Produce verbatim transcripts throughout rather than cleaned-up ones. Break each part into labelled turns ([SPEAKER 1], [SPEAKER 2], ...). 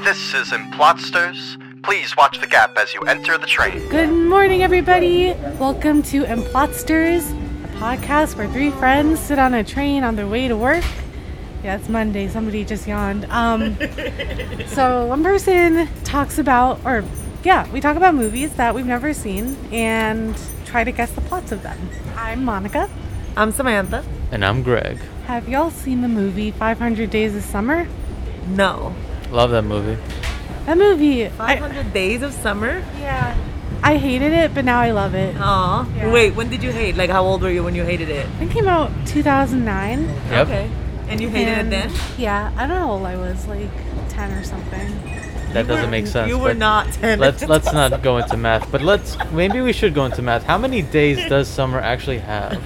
[SPEAKER 1] This is Implotsters. Please watch the gap as you enter the train.
[SPEAKER 2] Good morning, everybody. Welcome to Implotsters, a podcast where three friends sit on a train on their way to work. Yeah, it's Monday. Somebody just yawned. Um, so one person talks about, or yeah, we talk about movies that we've never seen and try to guess the plots of them. I'm Monica.
[SPEAKER 3] I'm Samantha.
[SPEAKER 4] And I'm Greg.
[SPEAKER 2] Have y'all seen the movie five hundred Days of Summer?
[SPEAKER 3] No.
[SPEAKER 4] Love that movie.
[SPEAKER 2] That movie.
[SPEAKER 3] five hundred I, Days of Summer?
[SPEAKER 2] Yeah. I hated it, but now I love it.
[SPEAKER 3] Aw.
[SPEAKER 2] Yeah.
[SPEAKER 3] Wait, when did you hate? Like, how old were you when you hated it?
[SPEAKER 2] It came out two thousand nine.
[SPEAKER 4] Yep.
[SPEAKER 3] Okay. And you hated
[SPEAKER 2] And,
[SPEAKER 3] it then?
[SPEAKER 2] Yeah. I don't know how old I was, like ten or something.
[SPEAKER 4] That
[SPEAKER 3] You
[SPEAKER 4] doesn't
[SPEAKER 3] were-
[SPEAKER 4] make sense.
[SPEAKER 3] You were
[SPEAKER 4] but
[SPEAKER 3] not ten.
[SPEAKER 4] Let's let's not go into math, but let's maybe we should go into math. How many days does summer actually have?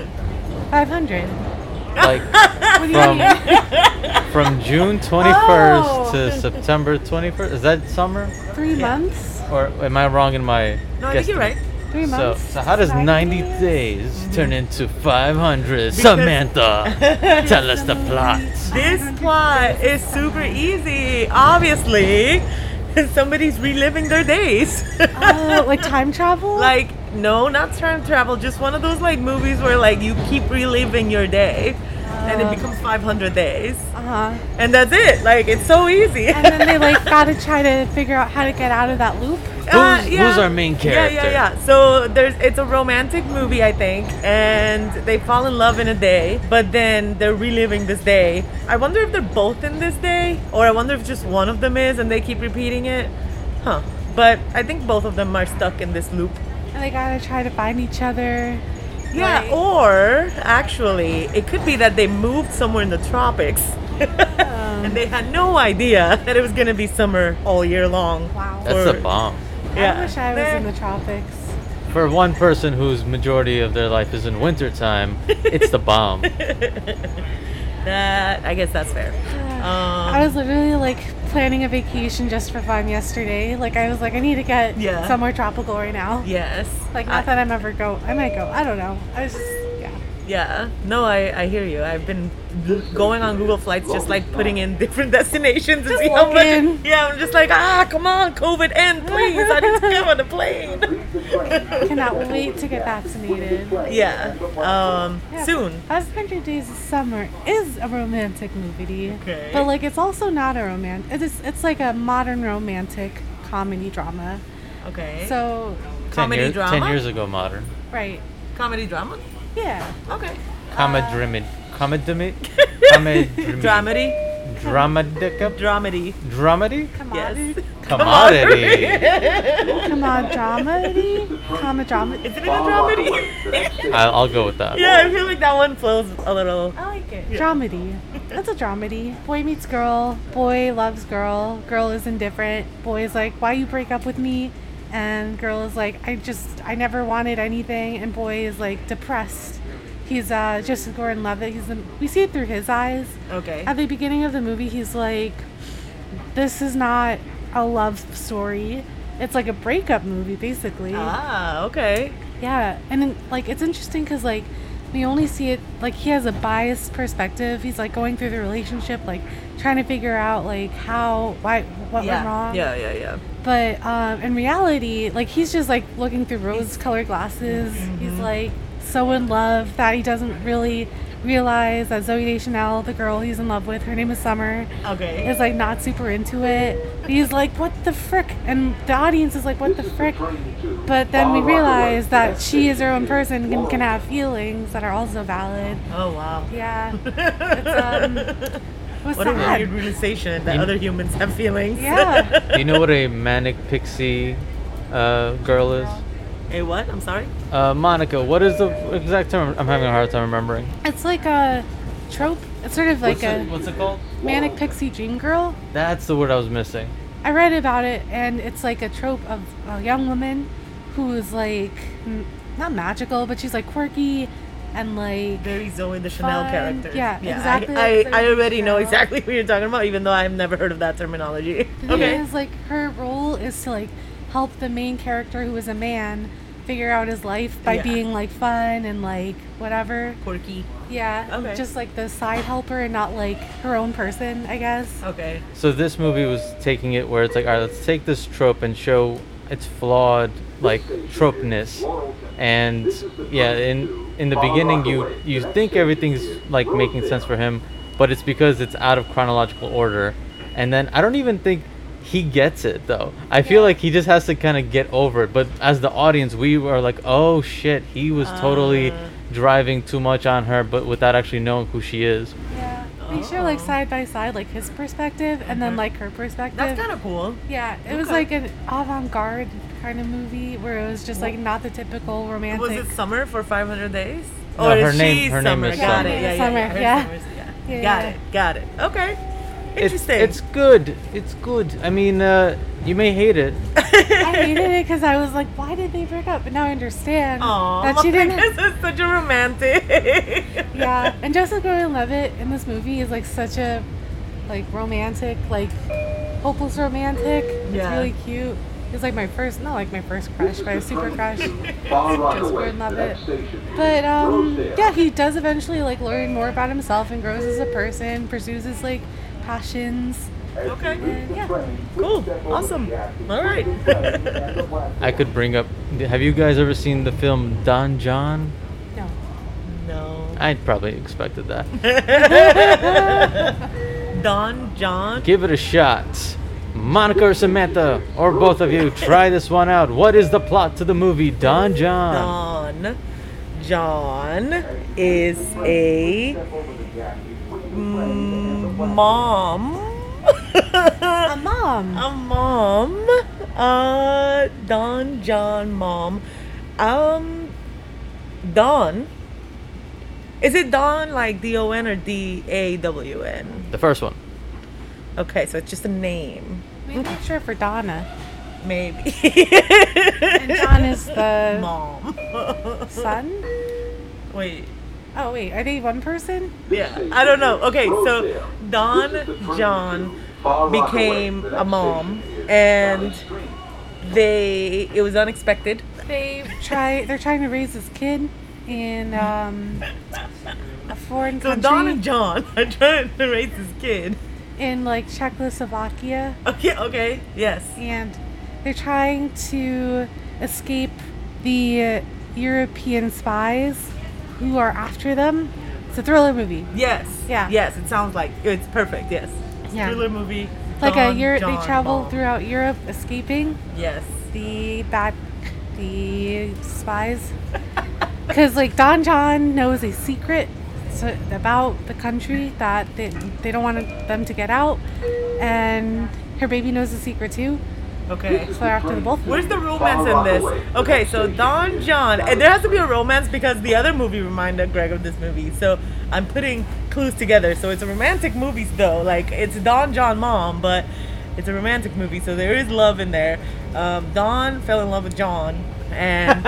[SPEAKER 2] five hundred.
[SPEAKER 4] Like
[SPEAKER 2] What do you
[SPEAKER 4] from
[SPEAKER 2] mean?
[SPEAKER 4] from June twenty-first
[SPEAKER 2] Oh.
[SPEAKER 4] to September twenty-first. Is that summer?
[SPEAKER 2] Three
[SPEAKER 3] Yeah.
[SPEAKER 2] months?
[SPEAKER 4] Or am I wrong in my
[SPEAKER 3] No, I think you're
[SPEAKER 4] guesstimate?
[SPEAKER 3] right.
[SPEAKER 2] Three
[SPEAKER 4] So,
[SPEAKER 2] months?
[SPEAKER 4] so how does ninety
[SPEAKER 2] days?
[SPEAKER 4] days turn into five hundred?
[SPEAKER 3] Because-
[SPEAKER 4] Samantha, tell us the plot.
[SPEAKER 3] This plot is super easy. Obviously, somebody's reliving their days.
[SPEAKER 2] Oh, like time travel?
[SPEAKER 3] Like, no, not time travel. Just one of those like movies where like you keep reliving your day, and it becomes five hundred days,
[SPEAKER 2] Uh-huh.
[SPEAKER 3] and that's it. Like, it's so easy.
[SPEAKER 2] And then they like gotta try to figure out how to get out of that loop.
[SPEAKER 3] Uh,
[SPEAKER 4] Who's- who's our main character?
[SPEAKER 3] Yeah, yeah, yeah. So there's it's a romantic movie, I think, and they fall in love in a day, but then they're reliving this day. I wonder if they're both in this day, or I wonder if just one of them is, and they keep repeating it. Huh. But I think both of them are stuck in this loop.
[SPEAKER 2] And they gotta try to find each other.
[SPEAKER 3] Yeah,
[SPEAKER 2] Like-
[SPEAKER 3] or actually, it could be that they moved somewhere in the tropics. And they had no idea that it was gonna be summer all year long.
[SPEAKER 2] Wow.
[SPEAKER 4] That's
[SPEAKER 3] Or-
[SPEAKER 4] a bomb.
[SPEAKER 2] I wish I was
[SPEAKER 3] Nah.
[SPEAKER 2] in the tropics.
[SPEAKER 4] For one person whose majority of their life is in wintertime, it's the bomb.
[SPEAKER 3] That I guess that's fair. Um,
[SPEAKER 2] I was literally like planning a vacation just for fun yesterday. Like I was like, I need to get
[SPEAKER 3] Yeah.
[SPEAKER 2] somewhere tropical right now.
[SPEAKER 3] Yes.
[SPEAKER 2] Like
[SPEAKER 3] I-
[SPEAKER 2] not that I'm ever go. I might go. I don't know. I was just yeah.
[SPEAKER 3] Yeah. No, I, I hear you. I've been going on Google Flights, just like putting in different destinations and
[SPEAKER 2] Just
[SPEAKER 3] see how much.
[SPEAKER 2] looking.
[SPEAKER 3] Yeah, I'm just like, ah, come on, COVID end, please. I need to get on a plane.
[SPEAKER 2] Cannot wait to get vaccinated.
[SPEAKER 3] Yeah. Um.
[SPEAKER 2] Yeah,
[SPEAKER 3] Soon.
[SPEAKER 2] five hundred Days of Summer is a romantic movie.
[SPEAKER 3] Okay.
[SPEAKER 2] But like it's also not a romantic. It's it's like a modern romantic comedy drama.
[SPEAKER 3] Okay.
[SPEAKER 2] So
[SPEAKER 4] ten,
[SPEAKER 3] Comedy
[SPEAKER 4] years,
[SPEAKER 3] drama?
[SPEAKER 4] ten years ago, modern.
[SPEAKER 2] right.
[SPEAKER 3] Comedy drama.
[SPEAKER 2] Yeah.
[SPEAKER 3] Okay.
[SPEAKER 4] Comedrimid. Comedrimid? Comedrimid.
[SPEAKER 3] Dramedy.
[SPEAKER 4] Dramadica?
[SPEAKER 3] Dramedy.
[SPEAKER 4] Dramedy?
[SPEAKER 3] Yes.
[SPEAKER 4] Commodity.
[SPEAKER 2] Come on, dramedy? Come dramedy.
[SPEAKER 3] Isn't it a dramedy?
[SPEAKER 4] I'll, I'll go with that.
[SPEAKER 3] Yeah, I feel like that one flows a little.
[SPEAKER 2] I like it. Dramedy. That's a dramedy. Boy meets girl. Boy loves girl. Girl is indifferent. Boy is like, why you break up with me? And girl is like, I just, I never wanted anything. And boy is like depressed. He's uh, just Gordon Levitt. He's the, we see it through his eyes.
[SPEAKER 3] Okay.
[SPEAKER 2] At the beginning of the movie, he's like, this is not a love story. It's like a breakup movie, basically.
[SPEAKER 3] Ah, okay.
[SPEAKER 2] Yeah, and then, like it's interesting because like we only see it like he has a biased perspective. He's like going through the relationship, like trying to figure out like how why what
[SPEAKER 3] yeah.
[SPEAKER 2] went wrong.
[SPEAKER 3] Yeah, yeah, yeah.
[SPEAKER 2] But um, in reality, like he's just like looking through rose-colored glasses. He's like so in love that he doesn't really realize that Zooey Deschanel, the girl he's in love with, her name is Summer,
[SPEAKER 3] Okay.
[SPEAKER 2] is like not super into it. He's like, what the frick? And the audience is like, what the frick? But then we realize that she is her own person and can have feelings that are also valid.
[SPEAKER 3] Oh wow.
[SPEAKER 2] Yeah. It's, um, it was
[SPEAKER 3] What a
[SPEAKER 2] sad.
[SPEAKER 3] weird realization that
[SPEAKER 4] You-
[SPEAKER 3] other humans have feelings.
[SPEAKER 2] Yeah.
[SPEAKER 4] Do you know what a manic pixie uh, girl is?
[SPEAKER 3] Hey, what? I'm sorry.
[SPEAKER 4] Uh, Monica, what is the exact term? I'm having a hard time remembering.
[SPEAKER 2] It's like a trope. It's sort of like
[SPEAKER 4] what's,
[SPEAKER 2] a
[SPEAKER 4] it, what's it called?
[SPEAKER 2] manic pixie dream girl.
[SPEAKER 4] That's the word I was missing.
[SPEAKER 2] I read about it, and it's like a trope of a young woman who is like m- not magical, but she's like quirky and like
[SPEAKER 3] Very Zoe the Chanel
[SPEAKER 2] Fun.
[SPEAKER 3] character.
[SPEAKER 2] Yeah, exactly
[SPEAKER 3] I,
[SPEAKER 2] like
[SPEAKER 3] I,
[SPEAKER 2] Zooey
[SPEAKER 3] I already know
[SPEAKER 2] Deschanel.
[SPEAKER 3] exactly what you're talking about, even though I've never heard of that terminology.
[SPEAKER 2] the thing
[SPEAKER 3] Okay.
[SPEAKER 2] is like her role is to like help the main character who is a man figure out his life by
[SPEAKER 3] Yeah.
[SPEAKER 2] being like fun and like whatever.
[SPEAKER 3] Quirky.
[SPEAKER 2] Yeah,
[SPEAKER 3] Okay.
[SPEAKER 2] just like the side helper and not like her own person, I guess.
[SPEAKER 3] Okay.
[SPEAKER 4] So this movie was taking it where it's like, all right, let's take this trope and show its flawed like tropeness. And yeah, in in the beginning, you you think everything's like making sense for him, but it's because it's out of chronological order. And then I don't even think he gets it though. I feel
[SPEAKER 2] Yeah.
[SPEAKER 4] like he just has to kind of get over it. But as the audience, we were like, oh shit, he was totally
[SPEAKER 3] Uh.
[SPEAKER 4] driving too much on her, but without actually knowing who she is.
[SPEAKER 2] Yeah, they show like side by side, like his perspective and then like her perspective.
[SPEAKER 3] That's kind of cool.
[SPEAKER 2] Yeah, it was
[SPEAKER 3] Okay.
[SPEAKER 2] like an avant-garde kind of movie where it was just like not the typical romantic.
[SPEAKER 3] Was it Summer for five hundred days?
[SPEAKER 4] No,
[SPEAKER 3] or
[SPEAKER 4] her
[SPEAKER 3] is
[SPEAKER 4] name-
[SPEAKER 3] she
[SPEAKER 4] her name
[SPEAKER 3] Summer?
[SPEAKER 4] is
[SPEAKER 3] Got
[SPEAKER 4] Summer.
[SPEAKER 3] it. Yeah, yeah,
[SPEAKER 2] Summer,
[SPEAKER 3] yeah. Her
[SPEAKER 2] yeah.
[SPEAKER 3] Summer's- yeah.
[SPEAKER 2] Yeah,
[SPEAKER 3] Got
[SPEAKER 2] yeah.
[SPEAKER 3] it. Got it. Okay.
[SPEAKER 4] It's,
[SPEAKER 3] Interesting.
[SPEAKER 4] it's good. It's good. I mean, uh, you may hate it.
[SPEAKER 2] I hated it because I was like, why did they break up? But now I understand
[SPEAKER 3] Aw,
[SPEAKER 2] that she didn't.
[SPEAKER 3] because it's such a romantic.
[SPEAKER 2] Yeah, and Joseph Gordon-Levitt in this movie is like such a like romantic, like hopeless romantic. It's
[SPEAKER 3] Yeah.
[SPEAKER 2] really cute. It's like my first, not like my first crush, but a super crush. Joseph Gordon-Levitt. But um, yeah, he does eventually like learn more about himself and grows as a person, pursues his like passions.
[SPEAKER 3] Okay.
[SPEAKER 2] And yeah,
[SPEAKER 3] Cool. Awesome. All right.
[SPEAKER 4] I could bring up. Have you guys ever seen the film Don John?
[SPEAKER 2] no.
[SPEAKER 3] No.
[SPEAKER 4] I probably expected that.
[SPEAKER 3] Don John.
[SPEAKER 4] Give it a shot. Monica or Samantha, or both of you, try this one out. What is the plot to the movie Don John?
[SPEAKER 3] Don John is a mm, mom.
[SPEAKER 2] A mom.
[SPEAKER 3] A mom. Uh, Don John mom. Um, Don. Is it Don like D O N or D A W N?
[SPEAKER 4] The first one.
[SPEAKER 3] Okay, so it's just a name.
[SPEAKER 2] Maybe it's short for Donna.
[SPEAKER 3] Maybe.
[SPEAKER 2] And John is the
[SPEAKER 3] Mom.
[SPEAKER 2] son.
[SPEAKER 3] Wait.
[SPEAKER 2] Oh wait, are they one person?
[SPEAKER 3] Yeah, I don't know. Okay, so Don John became a mom, and they it was unexpected.
[SPEAKER 2] They try. They're trying to raise this kid in um, a foreign
[SPEAKER 3] So
[SPEAKER 2] country
[SPEAKER 3] Don and John are trying to raise this kid.
[SPEAKER 2] in like Czechoslovakia,
[SPEAKER 3] Okay, okay, yes.
[SPEAKER 2] and they're trying to escape the European spies who are after them. It's a thriller movie.
[SPEAKER 3] Yes.
[SPEAKER 2] Yeah.
[SPEAKER 3] Yes, it sounds like it's perfect. Yes.
[SPEAKER 2] Yeah.
[SPEAKER 3] Thriller movie.
[SPEAKER 2] Like
[SPEAKER 3] Don
[SPEAKER 2] a Euro-
[SPEAKER 3] John
[SPEAKER 2] they travel
[SPEAKER 3] mom.
[SPEAKER 2] throughout Europe, escaping
[SPEAKER 3] Yes.
[SPEAKER 2] the bad, the spies. Because like Don John knows a secret so, about the country that they, they don't want them to get out, and her baby knows the secret too.
[SPEAKER 3] Okay.
[SPEAKER 2] So they're after the both of them.
[SPEAKER 3] Where's the romance in this? Okay, so Don John, and there has to be a romance because the other movie reminded Greg of this movie. So I'm putting clues together. So it's a romantic movie though. Like it's Don John mom, but it's a romantic movie. So there is love in there. Um, Don fell in love with John, and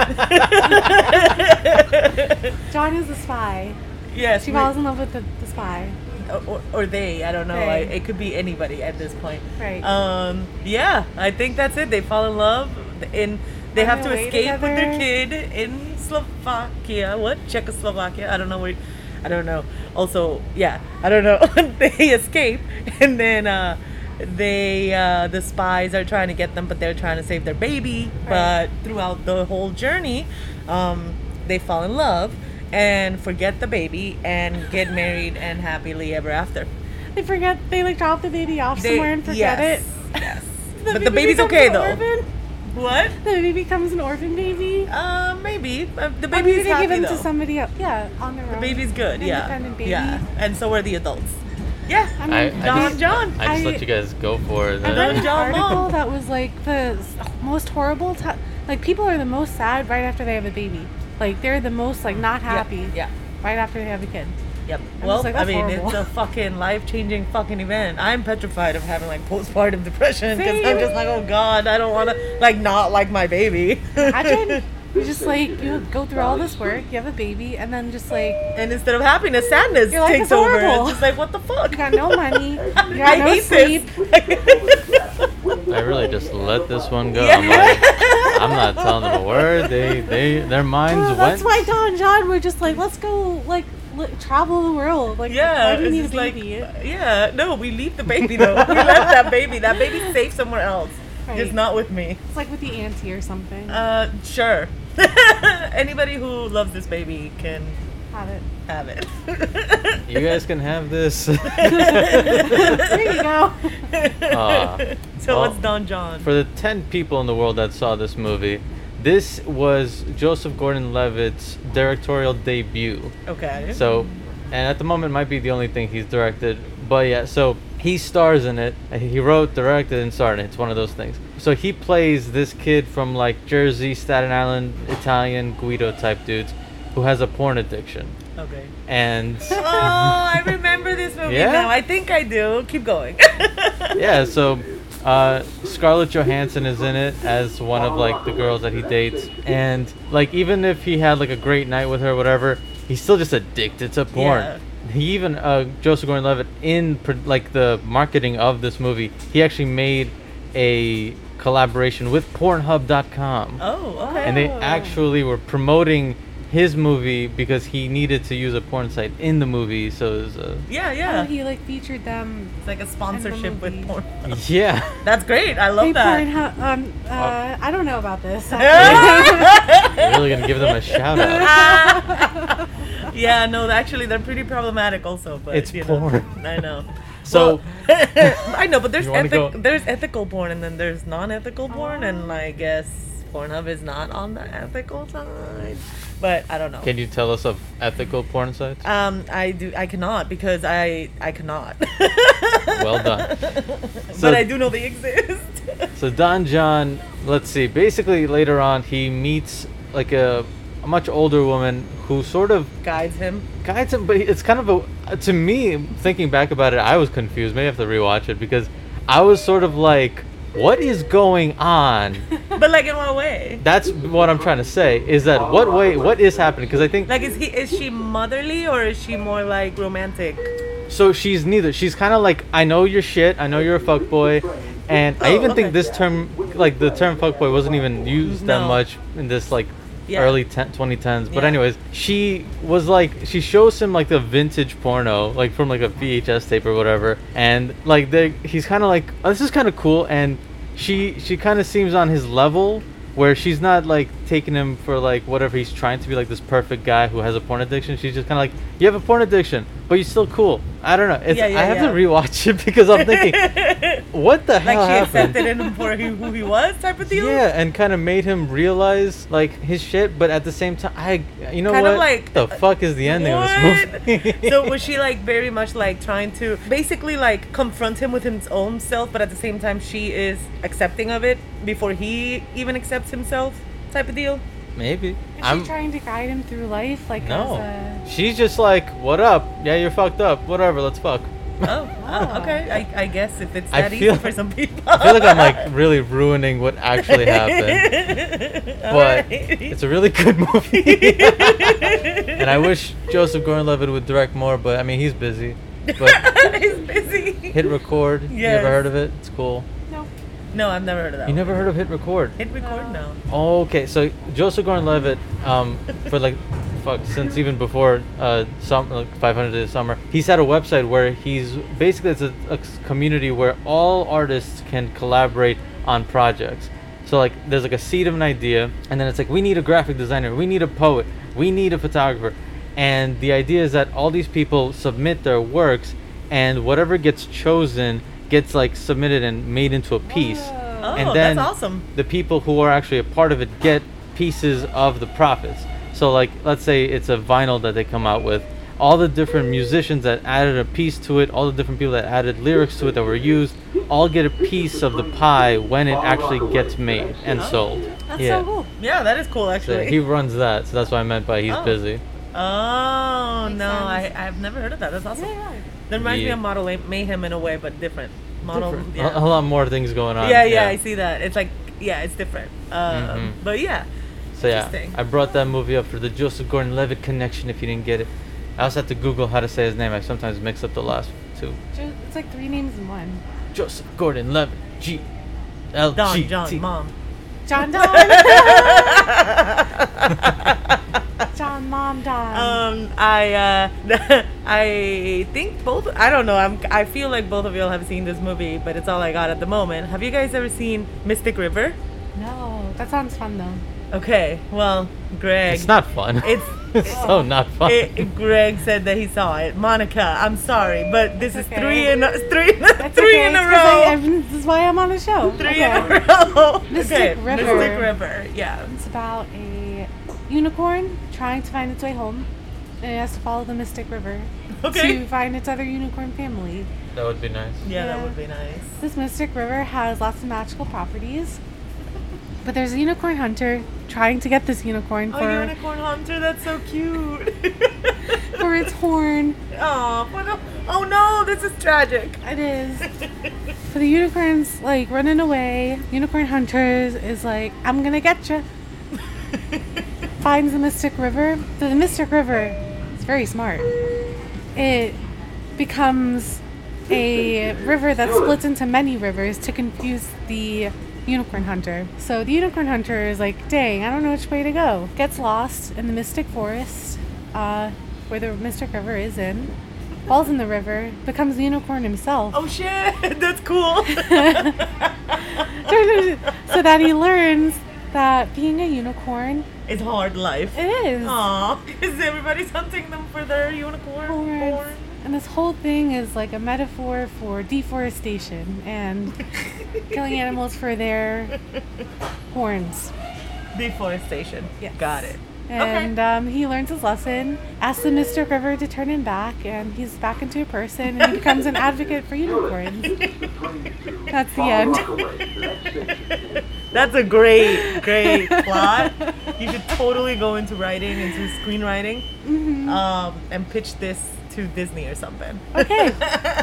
[SPEAKER 2] John is the spy.
[SPEAKER 3] yes,
[SPEAKER 2] She
[SPEAKER 3] we-
[SPEAKER 2] falls in love with the, the spy.
[SPEAKER 3] or, or they. I don't know.
[SPEAKER 2] They.
[SPEAKER 3] I, it could be anybody at this point.
[SPEAKER 2] Right.
[SPEAKER 3] Um. Yeah, I think that's it. They fall in love, and they
[SPEAKER 2] On
[SPEAKER 3] have to
[SPEAKER 2] their way
[SPEAKER 3] escape with their
[SPEAKER 2] together.
[SPEAKER 3] kid in Slovakia. What? Czechoslovakia? I don't know where. I don't know. Also, yeah, I don't know. They escape, and then uh, they uh, the spies are trying to get them, but they're trying to save their baby.
[SPEAKER 2] Right.
[SPEAKER 3] But throughout the whole journey, um, they fall in love and forget the baby and get married and happily ever after.
[SPEAKER 2] They forget. They like drop the baby off
[SPEAKER 3] They-
[SPEAKER 2] somewhere and forget
[SPEAKER 3] yes,
[SPEAKER 2] it.
[SPEAKER 3] Yes.
[SPEAKER 2] The
[SPEAKER 3] But the
[SPEAKER 2] baby
[SPEAKER 3] baby's
[SPEAKER 2] becomes
[SPEAKER 3] okay
[SPEAKER 2] an
[SPEAKER 3] though.
[SPEAKER 2] orphan?
[SPEAKER 3] What?
[SPEAKER 2] The baby becomes an orphan baby.
[SPEAKER 3] Uh, maybe. Uh, the
[SPEAKER 2] Or
[SPEAKER 3] baby's
[SPEAKER 2] maybe they
[SPEAKER 3] happy
[SPEAKER 2] give him
[SPEAKER 3] though.
[SPEAKER 2] to somebody else. Yeah, on their own.
[SPEAKER 3] The baby's good. Yeah.
[SPEAKER 2] Independent baby.
[SPEAKER 3] Yeah. And so are the adults. Yeah.
[SPEAKER 2] I mean,
[SPEAKER 4] I, I
[SPEAKER 3] Don
[SPEAKER 4] just,
[SPEAKER 3] John.
[SPEAKER 4] I just
[SPEAKER 2] I-
[SPEAKER 4] let you guys go for it.
[SPEAKER 2] I read
[SPEAKER 3] Don
[SPEAKER 2] an
[SPEAKER 3] John
[SPEAKER 2] article
[SPEAKER 3] mom.
[SPEAKER 2] that was like the s- most horrible. T- like people are the most sad right after they have a baby. Like they're the most like not happy
[SPEAKER 3] Yeah.
[SPEAKER 2] right after they have a kid.
[SPEAKER 3] Yep.
[SPEAKER 2] I'm
[SPEAKER 3] Well,
[SPEAKER 2] just like,
[SPEAKER 3] I
[SPEAKER 2] that's
[SPEAKER 3] mean,
[SPEAKER 2] horrible.
[SPEAKER 3] it's a fucking life-changing fucking event. I'm petrified of having like postpartum depression because I'm
[SPEAKER 2] Same.
[SPEAKER 3] just like, oh god, I don't want to like not like my baby.
[SPEAKER 2] Imagine you just like you go through all this work, you have a baby, and then just like
[SPEAKER 3] And instead of happiness, sadness
[SPEAKER 2] Your life
[SPEAKER 3] takes
[SPEAKER 2] is
[SPEAKER 3] over.
[SPEAKER 2] horrible.
[SPEAKER 3] It's just like, what the fuck?
[SPEAKER 2] you got no money, you got
[SPEAKER 3] I
[SPEAKER 2] no
[SPEAKER 3] hate
[SPEAKER 2] sleep.
[SPEAKER 3] this.
[SPEAKER 4] I really just let this one go.
[SPEAKER 3] Yeah.
[SPEAKER 4] I'm, like, I'm not telling them a word. They, they, their minds
[SPEAKER 2] Oh,
[SPEAKER 4] went.
[SPEAKER 2] that's why Don and John were just like, let's go, like, li- travel the world. Like,
[SPEAKER 3] Yeah,
[SPEAKER 2] why do you
[SPEAKER 3] it's
[SPEAKER 2] need a
[SPEAKER 3] just like,
[SPEAKER 2] baby?
[SPEAKER 3] yeah, no, we leave the baby though. We left that baby. That baby's safe somewhere else,
[SPEAKER 2] Right.
[SPEAKER 3] just not with me.
[SPEAKER 2] It's like with the auntie or something.
[SPEAKER 3] Uh, sure. Anybody who loves this baby can
[SPEAKER 2] Have it.
[SPEAKER 3] have it.
[SPEAKER 4] You guys can have this.
[SPEAKER 2] There you go.
[SPEAKER 4] Ah.
[SPEAKER 3] So
[SPEAKER 4] Well,
[SPEAKER 3] what's Don John?
[SPEAKER 4] For the ten people in the world that saw this movie, this was Joseph Gordon-Levitt's directorial debut.
[SPEAKER 3] Okay.
[SPEAKER 4] So, and at the moment might be the only thing he's directed. But yeah, so he stars in it. He wrote, directed, and starred in it. It's one of those things. So he plays this kid from like Jersey, Staten Island, Italian, Guido type dudes who has a porn addiction.
[SPEAKER 3] Okay.
[SPEAKER 4] And
[SPEAKER 3] Oh, I remember this movie
[SPEAKER 4] Yeah?
[SPEAKER 3] now. I think I do. Keep going.
[SPEAKER 4] yeah, so uh, Scarlett Johansson is in it as one of like the girls that he dates. And like even if he had like a great night with her or whatever, he's still just addicted to porn.
[SPEAKER 3] Yeah.
[SPEAKER 4] He even uh, Joseph Gordon-Levitt in pro- like the marketing of this movie, he actually made a collaboration with Pornhub dot com.
[SPEAKER 3] Oh, okay.
[SPEAKER 4] And they
[SPEAKER 2] Oh.
[SPEAKER 4] actually were promoting his movie because he needed to use a porn site in the movie. So it was uh,
[SPEAKER 3] Yeah,
[SPEAKER 2] Oh,
[SPEAKER 3] yeah.
[SPEAKER 2] he like featured them.
[SPEAKER 3] It's like a sponsorship with
[SPEAKER 2] movie.
[SPEAKER 3] porn.
[SPEAKER 4] yeah.
[SPEAKER 3] That's great. I love
[SPEAKER 2] Hey,
[SPEAKER 3] that.
[SPEAKER 2] Pornhub, um, uh, I don't know about this.
[SPEAKER 4] You're really gonna give them a shout out.
[SPEAKER 3] Yeah, no, actually, they're pretty problematic also. But
[SPEAKER 4] It's
[SPEAKER 3] you know,
[SPEAKER 4] porn.
[SPEAKER 3] I know.
[SPEAKER 4] So
[SPEAKER 3] Well, I know, but there's
[SPEAKER 4] You wanna
[SPEAKER 3] ethic,
[SPEAKER 4] go-
[SPEAKER 3] there's ethical porn and then there's non-ethical porn, and I guess Pornhub is not on the ethical side. But I don't know.
[SPEAKER 4] can you tell us of ethical porn sites?
[SPEAKER 3] Um, I do. I cannot because I I cannot.
[SPEAKER 4] Well done. So-
[SPEAKER 3] but I do know they exist.
[SPEAKER 4] So Don John, let's see. Basically, later on, he meets like a, a much older woman who sort of
[SPEAKER 3] Guides him.
[SPEAKER 4] guides him. But it's kind of a to me thinking back about it, I was confused. Maybe I have to rewatch it because I was sort of like, what is going on?
[SPEAKER 3] But like in what way?
[SPEAKER 4] That's what I'm trying to say. Is that what way? What is happening? Because I think
[SPEAKER 3] Like is he is she motherly or is she more like romantic?
[SPEAKER 4] so. She's neither. She's kind of like, I know your shit. I know you're a fuckboy. And I
[SPEAKER 3] Oh,
[SPEAKER 4] even
[SPEAKER 3] okay.
[SPEAKER 4] think this term, like the term fuckboy, wasn't even used that
[SPEAKER 3] No.
[SPEAKER 4] much in this like
[SPEAKER 3] Yeah.
[SPEAKER 4] early ten, twenty tens. But
[SPEAKER 3] Yeah.
[SPEAKER 4] anyways, she was like, she shows him like the vintage porno, like from like a V H S tape or whatever. And like they, he's kind of like, oh, this is kind of cool. And she she kind of seems on his level, where she's not like taking him for like whatever he's trying to be, like this perfect guy who has a porn addiction. She's just kind of like, you have a porn addiction, but you're still cool. I don't know. It's,
[SPEAKER 3] Yeah, yeah,
[SPEAKER 4] I have
[SPEAKER 3] yeah.
[SPEAKER 4] to rewatch it because I'm thinking, what the
[SPEAKER 3] Like
[SPEAKER 4] hell
[SPEAKER 3] she
[SPEAKER 4] happened?
[SPEAKER 3] accepted him for who who he was, type of deal.
[SPEAKER 4] Yeah, and kind of made him realize like his shit, but at the same time, I, you know
[SPEAKER 3] Kind
[SPEAKER 4] what?
[SPEAKER 3] of like,
[SPEAKER 4] the fuck is the ending of this
[SPEAKER 3] What?
[SPEAKER 4] movie?
[SPEAKER 3] So was she like very much like trying to basically like confront him with his own self, but at the same time she is accepting of it before he even accepts himself, type of deal?
[SPEAKER 4] Maybe.
[SPEAKER 2] Is
[SPEAKER 4] I'm
[SPEAKER 2] she trying to guide him through life? Like
[SPEAKER 4] no.
[SPEAKER 2] as a...
[SPEAKER 4] She's just like, what up? Yeah, you're fucked up. Whatever. Let's fuck.
[SPEAKER 3] Oh, oh, okay. I, I guess if it's
[SPEAKER 4] I
[SPEAKER 3] that
[SPEAKER 4] feel-
[SPEAKER 3] easy for some people.
[SPEAKER 4] I feel like I'm like really ruining what actually happened. But it's a really good movie. And I wish Joseph Gordon-Levitt would direct more, but I mean he's busy. But
[SPEAKER 3] He's busy.
[SPEAKER 4] Hit Record. You
[SPEAKER 3] Yes.
[SPEAKER 4] ever heard of it? It's cool.
[SPEAKER 2] No.
[SPEAKER 3] No, I've never heard of that.
[SPEAKER 4] You
[SPEAKER 3] one.
[SPEAKER 4] never heard of Hit Record?
[SPEAKER 3] Hit record now.
[SPEAKER 4] Okay, so Joseph Gordon-Levitt, um, for like, fuck, since even before uh, some like five hundred Days of Summer, he's had a website where he's basically it's a, a community where all artists can collaborate on projects. So like, there's like a seed of an idea, and then it's like we need a graphic designer, we need a poet, we need a photographer, and the idea is that all these people submit their works, and whatever gets chosen gets like submitted and made into a piece.
[SPEAKER 3] Oh,
[SPEAKER 4] And then
[SPEAKER 3] that's awesome.
[SPEAKER 4] the people who are actually a part of it get pieces of the profits. So like, let's say it's a vinyl that they come out with, all the different musicians that added a piece to it, all the different people that added lyrics to it that were used, all get a piece of the pie when it actually gets made and sold.
[SPEAKER 2] That's
[SPEAKER 4] yeah.
[SPEAKER 2] so cool.
[SPEAKER 3] Yeah, that is cool
[SPEAKER 4] So
[SPEAKER 3] actually.
[SPEAKER 4] he runs that, so that's what I meant by he's
[SPEAKER 3] Oh.
[SPEAKER 4] busy.
[SPEAKER 3] Oh
[SPEAKER 2] Makes
[SPEAKER 3] no, I
[SPEAKER 2] sense.
[SPEAKER 3] I've never heard of that. That's awesome.
[SPEAKER 2] Yeah.
[SPEAKER 3] That reminds me
[SPEAKER 4] Yeah.
[SPEAKER 3] of Model A- Mayhem in a way, but different. Model.
[SPEAKER 4] Different.
[SPEAKER 3] Yeah.
[SPEAKER 4] A, a lot more things going on.
[SPEAKER 3] yeah, yeah, I see that. It's like yeah, it's different. Um,
[SPEAKER 4] Mhm.
[SPEAKER 3] But yeah.
[SPEAKER 4] So yeah,
[SPEAKER 3] Interesting.
[SPEAKER 4] I brought that movie up for the Joseph Gordon-Levitt connection. If you didn't get it, I also had to Google how to say his name. I sometimes mix up the last two.
[SPEAKER 2] Ju- It's like three names in one.
[SPEAKER 4] Joseph Gordon-Levitt, G. L
[SPEAKER 3] Don,
[SPEAKER 4] G T.
[SPEAKER 3] John, Mom.
[SPEAKER 2] John Don. John Mom Don.
[SPEAKER 3] Um, I uh, I think both. I don't know. I'm. I feel like both of y'all have seen this movie, but it's all I got at the moment. Have you guys ever seen Mystic River?
[SPEAKER 2] No, that sounds fun though.
[SPEAKER 3] Okay. Well, Greg.
[SPEAKER 4] It's not fun.
[SPEAKER 3] It's.
[SPEAKER 4] It's so not fun.
[SPEAKER 3] It, Greg said that he saw it. Monica, I'm sorry, but this is
[SPEAKER 2] Okay.
[SPEAKER 3] three in a, three in a,
[SPEAKER 2] That's
[SPEAKER 3] three
[SPEAKER 2] okay,
[SPEAKER 3] in a
[SPEAKER 2] it's 'cause I-
[SPEAKER 3] row.
[SPEAKER 2] I'm- this is why I'm on the show.
[SPEAKER 3] Three
[SPEAKER 2] Okay.
[SPEAKER 3] in a row.
[SPEAKER 2] Mystic
[SPEAKER 3] okay.
[SPEAKER 2] River.
[SPEAKER 3] Mystic River. Yeah.
[SPEAKER 2] It's about a unicorn trying to find its way home, and it has to follow the Mystic River
[SPEAKER 3] Okay.
[SPEAKER 2] to find its other unicorn family.
[SPEAKER 4] That would be nice.
[SPEAKER 3] Yeah, that
[SPEAKER 2] Yeah.
[SPEAKER 3] would be nice.
[SPEAKER 2] This Mystic River has lots of magical properties, but there's a unicorn hunter trying to get this unicorn
[SPEAKER 3] Oh,
[SPEAKER 2] for,
[SPEAKER 3] unicorn hunter, that's so cute.
[SPEAKER 2] for its horn.
[SPEAKER 3] Oh, but no, oh no, this is tragic.
[SPEAKER 2] It is. So the unicorn's like running away. Unicorn hunters is like, I'm gonna get you. Finds the Mystic River. So the Mystic River is very smart. It becomes a river that splits into many rivers to confuse the unicorn hunter. So the unicorn hunter is like, dang, I don't know which way to go. Gets lost in the Mystic Forest, uh, where the Mystic River is in. Falls in the river, becomes the unicorn himself.
[SPEAKER 3] Oh shit, that's cool.
[SPEAKER 2] So that he learns that being a unicorn,
[SPEAKER 3] It's hard life.
[SPEAKER 2] it is.
[SPEAKER 3] Aw, because everybody's hunting them for their unicorn
[SPEAKER 2] Horns.
[SPEAKER 3] horn.
[SPEAKER 2] And this whole thing is like a metaphor for deforestation and killing animals for their horns.
[SPEAKER 3] Deforestation.
[SPEAKER 2] Yes.
[SPEAKER 3] Got it.
[SPEAKER 2] And um, he learns his lesson, asks the Mystic River to turn him back, and he's back into a person, and he becomes an advocate for unicorns. That's the end.
[SPEAKER 3] That's a great, great plot. You could totally go into writing, into screenwriting,
[SPEAKER 2] Mm-hmm.
[SPEAKER 3] um, and pitch this to Disney or something.
[SPEAKER 2] Okay.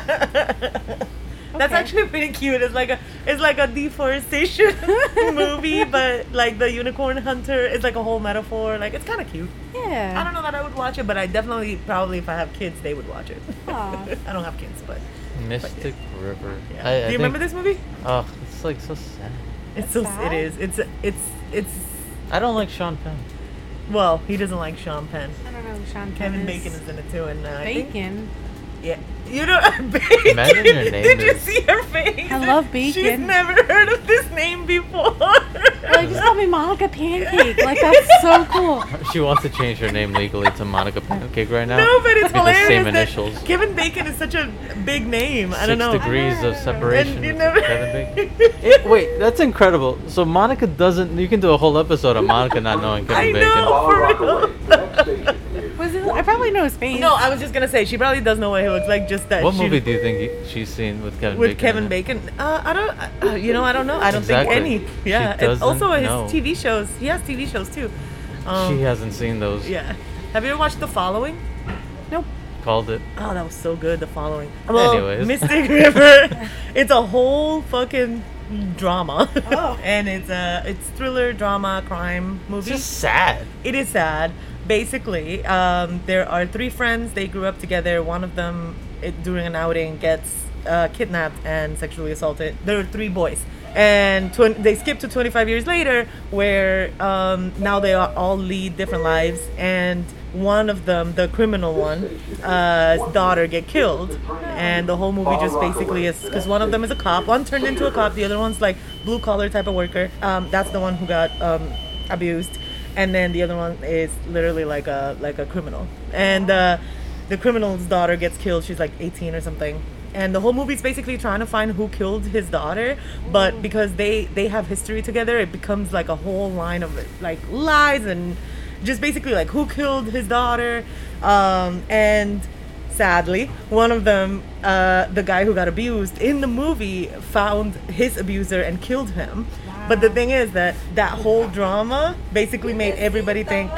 [SPEAKER 3] That's
[SPEAKER 2] Okay.
[SPEAKER 3] actually pretty cute. It's like a it's like a deforestation movie, but like the unicorn hunter is like a whole metaphor. Like it's kind of cute.
[SPEAKER 2] Yeah.
[SPEAKER 3] I don't know that I would watch it, but I definitely probably if I have kids, they would watch it.
[SPEAKER 2] Aw.
[SPEAKER 3] I don't have kids, but
[SPEAKER 4] Mystic River.
[SPEAKER 3] yeah.
[SPEAKER 4] I, I
[SPEAKER 3] Do you remember
[SPEAKER 4] think-
[SPEAKER 3] this movie?
[SPEAKER 4] Oh, it's like so sad.
[SPEAKER 3] It's so
[SPEAKER 2] sad?
[SPEAKER 3] it is. It's it's it's
[SPEAKER 4] I don't like Sean Penn.
[SPEAKER 3] well, he doesn't like Sean Penn.
[SPEAKER 2] I don't know who Sean
[SPEAKER 3] Kevin
[SPEAKER 2] Penn is.
[SPEAKER 3] Bacon is in it too, and uh, I think
[SPEAKER 2] Bacon.
[SPEAKER 3] yeah. You know, Bacon.
[SPEAKER 4] Imagine your name
[SPEAKER 3] Did you
[SPEAKER 4] is-
[SPEAKER 3] see her face?
[SPEAKER 2] I love
[SPEAKER 3] She's
[SPEAKER 2] Bacon.
[SPEAKER 3] never heard of this name before.
[SPEAKER 2] Like, just call me Monica Pancake. Like, that's so cool.
[SPEAKER 4] She wants to change her name legally to Monica Pancake right now.
[SPEAKER 3] No, but it's
[SPEAKER 4] With the
[SPEAKER 3] hilarious.
[SPEAKER 4] same
[SPEAKER 3] that
[SPEAKER 4] initials.
[SPEAKER 3] Kevin Bacon is such a big name. I
[SPEAKER 4] Six
[SPEAKER 3] don't know.
[SPEAKER 4] degrees of separation.
[SPEAKER 3] And you
[SPEAKER 4] with
[SPEAKER 3] never-
[SPEAKER 4] Kevin Bacon. It- wait, that's incredible. So Monica doesn't. You can do a whole episode of Monica not knowing Kevin
[SPEAKER 3] I
[SPEAKER 4] Bacon.
[SPEAKER 3] know, for real.
[SPEAKER 2] Was it? I probably know his face.
[SPEAKER 3] No, I was just gonna say she probably does know what he looks like. Just that.
[SPEAKER 4] What
[SPEAKER 3] she,
[SPEAKER 4] movie do you think he- she's seen with Kevin
[SPEAKER 3] with
[SPEAKER 4] Bacon?
[SPEAKER 3] Kevin
[SPEAKER 4] in it?
[SPEAKER 3] Bacon? Uh, I don't. Uh, you know, I don't know. I don't
[SPEAKER 4] Exactly.
[SPEAKER 3] think any.
[SPEAKER 4] She
[SPEAKER 3] Yeah. And
[SPEAKER 4] doesn't
[SPEAKER 3] also his
[SPEAKER 4] know.
[SPEAKER 3] T V shows. He has T V shows too. Um,
[SPEAKER 4] She hasn't seen those.
[SPEAKER 3] Yeah. Have you ever watched The Following?
[SPEAKER 2] Nope.
[SPEAKER 4] Called it.
[SPEAKER 3] Oh, that was so good. The Following. Well,
[SPEAKER 4] Anyways.
[SPEAKER 3] Mystic River. It's a whole fucking drama.
[SPEAKER 2] Oh.
[SPEAKER 3] And it's a it's thriller, drama, crime
[SPEAKER 4] It's
[SPEAKER 3] movie.
[SPEAKER 4] just sad.
[SPEAKER 3] It is sad. Basically, um, there are three friends. They grew up together. One of them, it, during an outing, gets uh, kidnapped and sexually assaulted. There are three boys. And tw- they skip to twenty-five years later, where um, now they are, all lead different lives. And one of them, the criminal one, uh, his daughter get killed. And the whole movie just basically is because one of them is a cop. One turned into a cop. The other one's like blue collar type of worker. Um, that's the one who got um, abused. And then the other one is literally like a like a criminal. And uh, the criminal's daughter gets killed. She's like eighteen or something. And the whole movie's basically trying to find who killed his daughter. But because they they have history together, it becomes like a whole line of like lies and just basically like who killed his daughter. Um, and sadly, one of them, uh, the guy who got abused in the movie, found his abuser and killed him. But the thing is that that whole drama basically made everybody think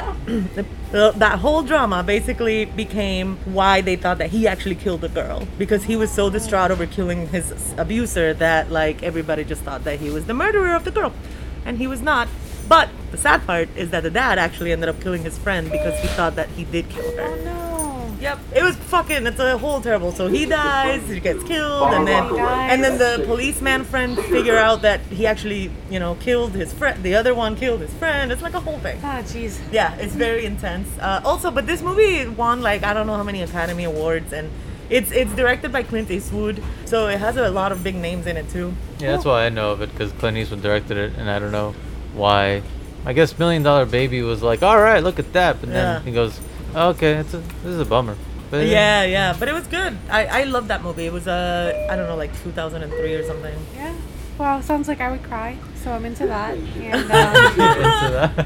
[SPEAKER 3] that whole drama basically became why they thought that he actually killed the girl, because he was so distraught over killing his abuser that like everybody just thought that he was the murderer of the girl, and he was not. But the sad part is that the dad actually ended up killing his friend because he thought that he did kill her.
[SPEAKER 2] Oh no.
[SPEAKER 3] Yep. It was fucking. It's a whole terrible. So he dies. He gets killed, and then
[SPEAKER 2] He dies.
[SPEAKER 3] and then the policeman friend figure out that he actually, you know, killed his friend. The other one killed his friend. It's like a whole thing.
[SPEAKER 2] Oh, jeez.
[SPEAKER 3] Yeah, it's very intense. Uh, also, but this movie won like I don't know how many Academy Awards, and it's it's directed by Clint Eastwood, so it has a lot of big names in it too.
[SPEAKER 4] Yeah, that's why I know of it, because Clint Eastwood directed it, and I don't know why. I guess Million Dollar Baby was like, all right, look at that, but then
[SPEAKER 3] Yeah.
[SPEAKER 4] he goes, oh, okay, it's a, this is a bummer. But
[SPEAKER 3] Yeah, yeah, but it was good. I I love that movie. It was uh I don't know like two thousand three or something.
[SPEAKER 2] Yeah. Well, sounds like I would cry, so I'm into that. And um,
[SPEAKER 4] into that.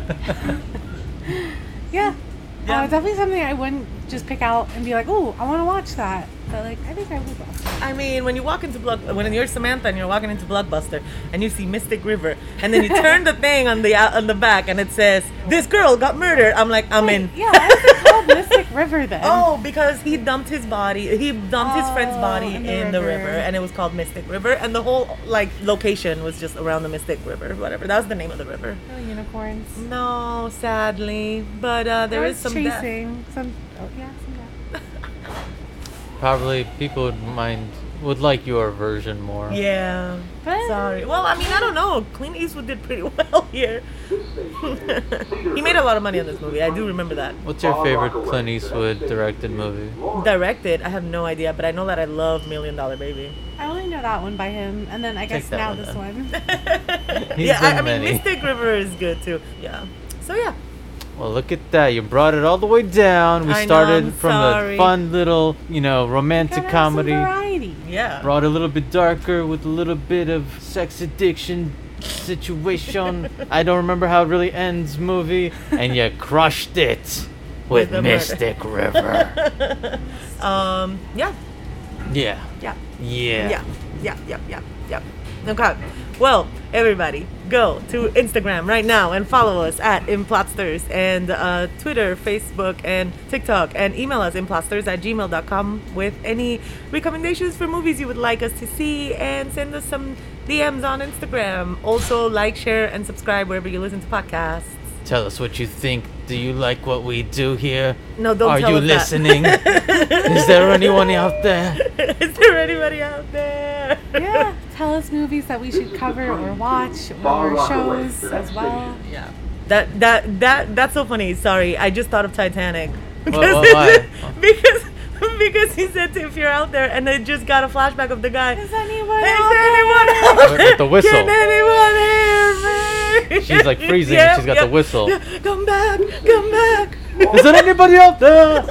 [SPEAKER 2] yeah,
[SPEAKER 3] Yeah.
[SPEAKER 2] Uh, definitely something I wouldn't just pick out and be like, oh, I want to watch that. But like, I think I would watch it.
[SPEAKER 3] I mean, when you walk into Blood, when you're Samantha and you're walking into Blockbuster and you see Mystic River, and then you turn the thing on the out on the back and it says this girl got murdered. I'm like, I'm in.
[SPEAKER 2] Yeah, why is it called Mystic River then?
[SPEAKER 3] Oh, because he dumped his body. He dumped his friend's
[SPEAKER 2] Oh,
[SPEAKER 3] body
[SPEAKER 2] in
[SPEAKER 3] in
[SPEAKER 2] the
[SPEAKER 3] the,
[SPEAKER 2] river.
[SPEAKER 3] river. and it was called Mystic River. And the whole like location was just around the Mystic River, whatever. That was the name of the river.
[SPEAKER 2] No unicorns.
[SPEAKER 3] No, sadly, but uh, there
[SPEAKER 2] I
[SPEAKER 3] is
[SPEAKER 2] was
[SPEAKER 3] some death.
[SPEAKER 2] chasing some. Oh yeah, some death.
[SPEAKER 4] Probably people would mind, would like your version more.
[SPEAKER 3] Yeah.
[SPEAKER 2] But
[SPEAKER 3] Sorry. Well, I mean, I don't know. Clint Eastwood did pretty well here. He made a lot of money on this movie. I do remember that.
[SPEAKER 4] What's your favorite Clint Eastwood directed movie?
[SPEAKER 3] Directed, I have no idea, but I know that I love Million Dollar Baby.
[SPEAKER 2] I only know that one by him, and then I guess
[SPEAKER 4] that
[SPEAKER 2] now
[SPEAKER 4] one
[SPEAKER 2] this
[SPEAKER 4] then.
[SPEAKER 2] one.
[SPEAKER 4] He's
[SPEAKER 3] yeah, I, I
[SPEAKER 4] done
[SPEAKER 3] mean,
[SPEAKER 4] many.
[SPEAKER 3] Mystic River is good too. Yeah. So yeah.
[SPEAKER 4] Well, look at that. You brought it all the way down. We
[SPEAKER 3] I know,
[SPEAKER 4] started
[SPEAKER 3] I'm
[SPEAKER 4] from
[SPEAKER 3] sorry.
[SPEAKER 4] the fun little, you know, romantic
[SPEAKER 2] Gotta have some
[SPEAKER 4] comedy.
[SPEAKER 2] variety.
[SPEAKER 3] Yeah.
[SPEAKER 4] Brought a little bit darker with a little bit of sex addiction situation. I don't remember how it really ends movie. And you crushed it with,
[SPEAKER 3] With the
[SPEAKER 4] Mystic River.
[SPEAKER 3] Um. Yeah.
[SPEAKER 4] Yeah.
[SPEAKER 3] Yeah.
[SPEAKER 4] Yeah.
[SPEAKER 3] Yeah. Yeah. Yeah. Yeah. Yeah. Okay. Well, everybody, go to Instagram right now and follow us at Implotsters, and uh, Twitter, Facebook, and TikTok, and email us implotsters at gmail dot com with any recommendations for movies you would like us to see, and send us some D Ms on Instagram. Also, like, share, and subscribe wherever you listen to podcasts.
[SPEAKER 4] Tell us what you think. Do you like what we do here?
[SPEAKER 3] No, don't
[SPEAKER 4] Are
[SPEAKER 3] tell
[SPEAKER 4] you
[SPEAKER 3] us that.
[SPEAKER 4] listening? Is there anyone out there?
[SPEAKER 3] Is there anybody out there?
[SPEAKER 2] Yeah, tell us movies that we should cover or watch, or shows as well.
[SPEAKER 3] Yeah. That that that that's so funny. Sorry, I just thought of Titanic.
[SPEAKER 4] Wha- wha- why?
[SPEAKER 3] because because he said to, if you're out there, and they just got a flashback of the guy.
[SPEAKER 2] Is anyone
[SPEAKER 3] Is
[SPEAKER 2] out
[SPEAKER 3] anyone
[SPEAKER 2] there?
[SPEAKER 3] out
[SPEAKER 4] With-
[SPEAKER 3] there?
[SPEAKER 4] with the whistle.
[SPEAKER 3] Can anyone hear me?
[SPEAKER 4] She's, like, freezing and
[SPEAKER 3] Yep,
[SPEAKER 4] she's got the
[SPEAKER 3] yep.
[SPEAKER 4] whistle.
[SPEAKER 3] Yeah, come back, come back.
[SPEAKER 4] Is there anybody out there?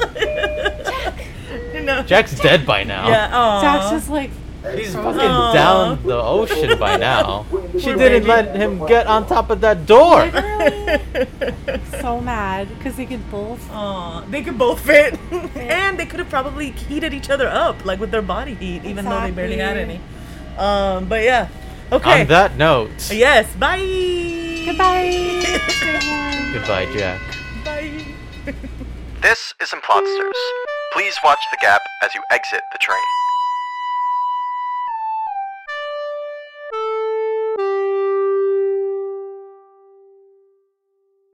[SPEAKER 3] No.
[SPEAKER 4] Jack's dead by now.
[SPEAKER 3] Yeah. Aw.
[SPEAKER 2] Jack's just like,
[SPEAKER 4] He's fucking
[SPEAKER 3] Aw.
[SPEAKER 4] down the ocean by now. She
[SPEAKER 3] Poor
[SPEAKER 4] didn't
[SPEAKER 3] baby.
[SPEAKER 4] let him get on top of that door.
[SPEAKER 2] literally so mad because they could both.
[SPEAKER 3] Aw, they could both fit, and they could have probably heated each other up, like with their body heat, even though they barely had any.
[SPEAKER 2] Exactly.
[SPEAKER 3] Um, but yeah. Okay.
[SPEAKER 4] On that note,
[SPEAKER 3] Yes. Bye.
[SPEAKER 2] Goodbye. Stay warm.
[SPEAKER 4] goodbye, Jack.
[SPEAKER 3] Bye.
[SPEAKER 1] This is Implotsters. Please watch the gap as you exit the train.